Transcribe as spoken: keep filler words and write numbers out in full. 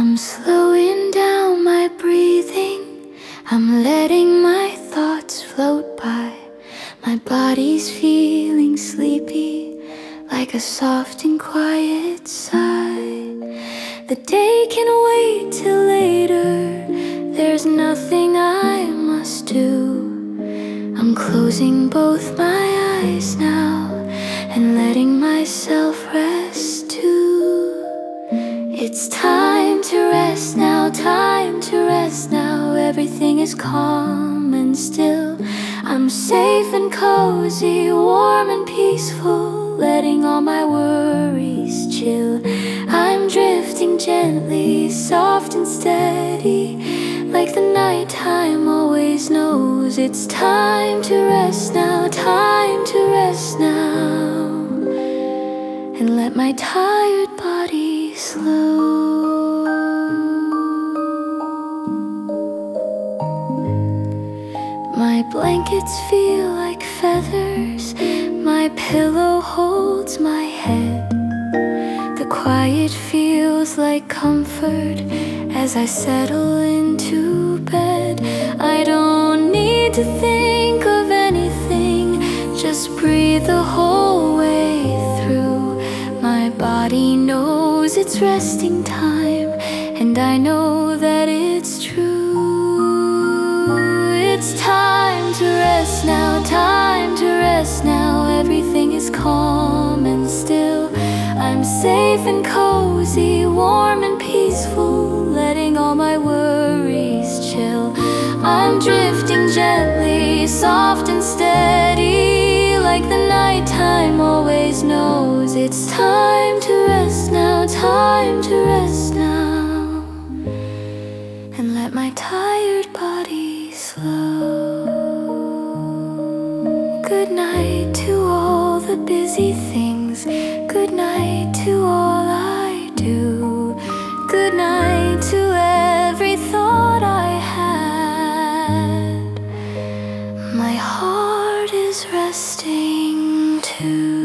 I'm slowing down my breathing, I'm letting my thoughts float by. My body's feeling sleepy, like a soft and quiet sigh. The day can wait till later, there's nothing I must do. I'm closing both my eyes now and letting myself rest too. It's time to rest now, time to rest now. Everything is calm and still. I'm safe and cozy, warm and peaceful, letting all my worries chill. I'm drifting gently, soft and steady, like the nighttime always knows. It's time to rest now, time to rest now, and let my tired body slow. My blankets feel like feathers, my pillow holds my head. The quiet feels like comfort as I settle into bed. I don't need to think of anything, just breathe the whole way through. My body knows it's resting time, and I know that it's true. It's time to rest now, time to rest now. Everything is calm and still. I'm safe and cozy, warm and peaceful, letting all my worries chill. I'm drifting gently, soft and steady, like the nighttime always knows. It's time to rest now, time to rest now, and let my tired body slow. Good night to all the busy things, good night to all I do, good night to every thought I had. My heart is resting too.